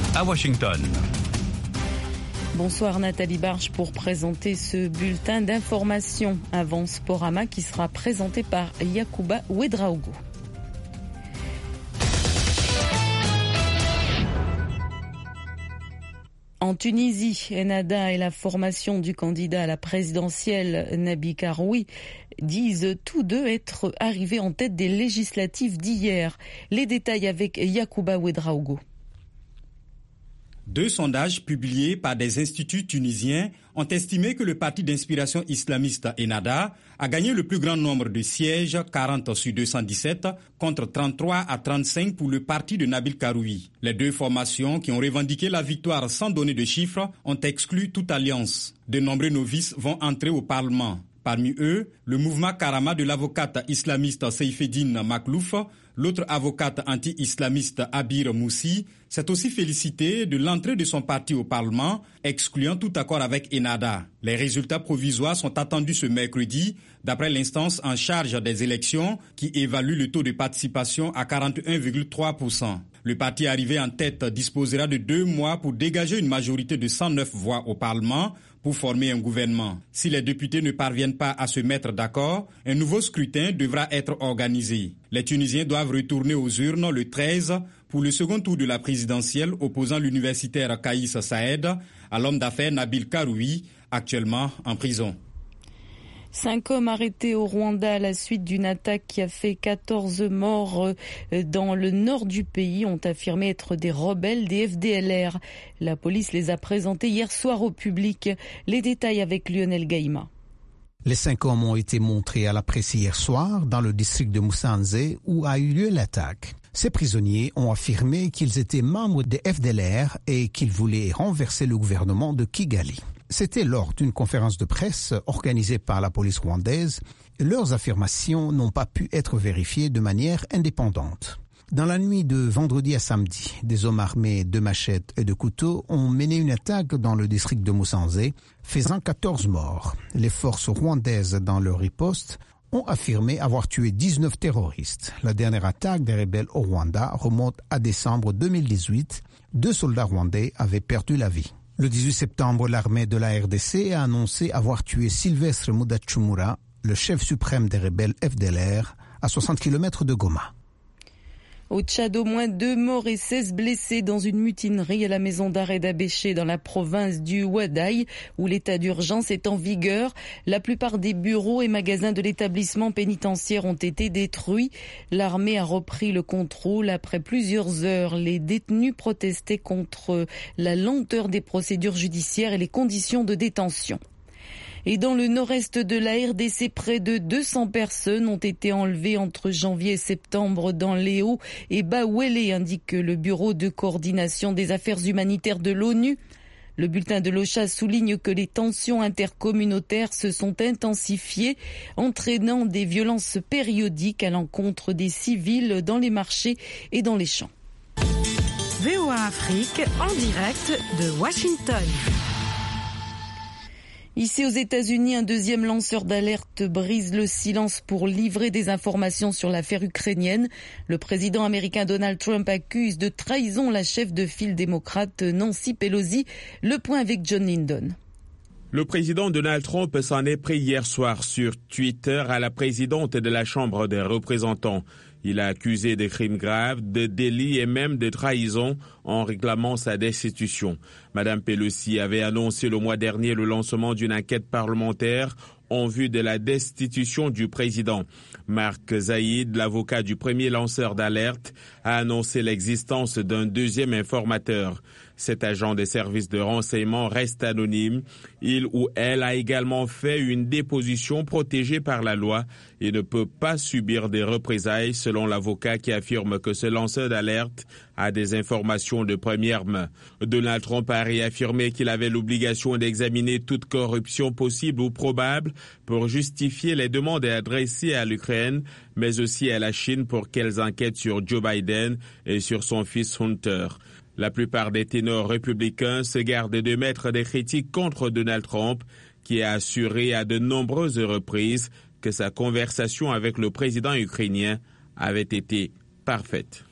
à Washington. Bonsoir Nathalie Barge pour présenter ce bulletin d'information avant Sporama qui sera présenté par Yacouba Ouedraogo. En Tunisie, Ennahda et la formation du candidat à la présidentielle Nabil Karoui disent tous deux être arrivés en tête des législatives d'hier. Les détails avec Yacouba Ouedraogo. Deux sondages publiés par des instituts tunisiens ont estimé que le parti d'inspiration islamiste Ennahda a gagné le plus grand nombre de sièges, 40 sur 217, contre 33 à 35 pour le parti de Nabil Karoui. Les deux formations qui ont revendiqué la victoire sans donner de chiffres ont exclu toute alliance. De nombreux novices vont entrer au Parlement. Parmi eux, le mouvement Karama de l'avocate islamiste Seifeddine Maklouf, l'autre avocate anti-islamiste Abir Moussi, s'est aussi félicité de l'entrée de son parti au Parlement, excluant tout accord avec Ennahda. Les résultats provisoires sont attendus ce mercredi, d'après l'instance en charge des élections qui évalue le taux de participation à 41,3%. Le parti arrivé en tête disposera de 2 mois pour dégager une majorité de 109 voix au Parlement pour former un gouvernement. Si les députés ne parviennent pas à se mettre d'accord, un nouveau scrutin devra être organisé. Les Tunisiens doivent retourner aux urnes le 13 pour le second tour de la présidentielle opposant l'universitaire Kaïs Saïed à l'homme d'affaires Nabil Karoui, actuellement en prison. 5 hommes arrêtés au Rwanda à la suite d'une attaque qui a fait 14 morts dans le nord du pays ont affirmé être des rebelles des FDLR. La police les a présentés hier soir au public. Les détails avec Lionel Gaïma. Les 5 hommes ont été montrés à la presse hier soir dans le district de Musanze où a eu lieu l'attaque. Ces prisonniers ont affirmé qu'ils étaient membres des FDLR et qu'ils voulaient renverser le gouvernement de Kigali. C'était lors d'une conférence de presse organisée par la police rwandaise. Leurs affirmations n'ont pas pu être vérifiées de manière indépendante. Dans la nuit de vendredi à samedi, des hommes armés de machettes et de couteaux ont mené une attaque dans le district de Musanze, faisant 14 morts. Les forces rwandaises, dans leur riposte, ont affirmé avoir tué 19 terroristes. La dernière attaque des rebelles au Rwanda remonte à décembre 2018. 2 soldats rwandais avaient perdu la vie. Le 18 septembre, l'armée de la RDC a annoncé avoir tué Sylvestre Mudachumura, le chef suprême des rebelles FDLR, à 60 km de Goma. Au Tchad, au moins 2 morts et 16 blessés dans une mutinerie à la maison d'arrêt d'Abéché dans la province du Ouadaï, où l'état d'urgence est en vigueur. La plupart des bureaux et magasins de l'établissement pénitentiaire ont été détruits. L'armée a repris le contrôle après plusieurs heures. Les détenus protestaient contre la lenteur des procédures judiciaires et les conditions de détention. Et dans le nord-est de la RDC, près de 200 personnes ont été enlevées entre janvier et septembre dans Léo et Bawele, indique le Bureau de coordination des affaires humanitaires de l'ONU. Le bulletin de l'OCHA souligne que les tensions intercommunautaires se sont intensifiées, entraînant des violences périodiques à l'encontre des civils dans les marchés et dans les champs. VOA Afrique en direct de Washington. Ici aux États-Unis, un deuxième lanceur d'alerte brise le silence pour livrer des informations sur l'affaire ukrainienne. Le président américain Donald Trump accuse de trahison la chef de file démocrate Nancy Pelosi. Le point avec John Lindon. Le président Donald Trump s'en est pris hier soir sur Twitter à la présidente de la Chambre des représentants. Il a accusé de crimes graves, de délits et même de trahison en réclamant sa destitution. Madame Pelosi avait annoncé le mois dernier le lancement d'une enquête parlementaire en vue de la destitution du président. Mark Zaïd, l'avocat du premier lanceur d'alerte, a annoncé l'existence d'un deuxième informateur. Cet agent des services de renseignement reste anonyme. Il ou elle a également fait une déposition protégée par la loi et ne peut pas subir des représailles, selon l'avocat qui affirme que ce lanceur d'alerte a des informations de première main. Donald Trump a réaffirmé qu'il avait l'obligation d'examiner toute corruption possible ou probable pour justifier les demandes adressées à l'Ukraine, mais aussi à la Chine pour qu'elles enquêtent sur Joe Biden et sur son fils Hunter. La plupart des ténors républicains se gardent de mettre des critiques contre Donald Trump, qui a assuré à de nombreuses reprises que sa conversation avec le président ukrainien avait été parfaite.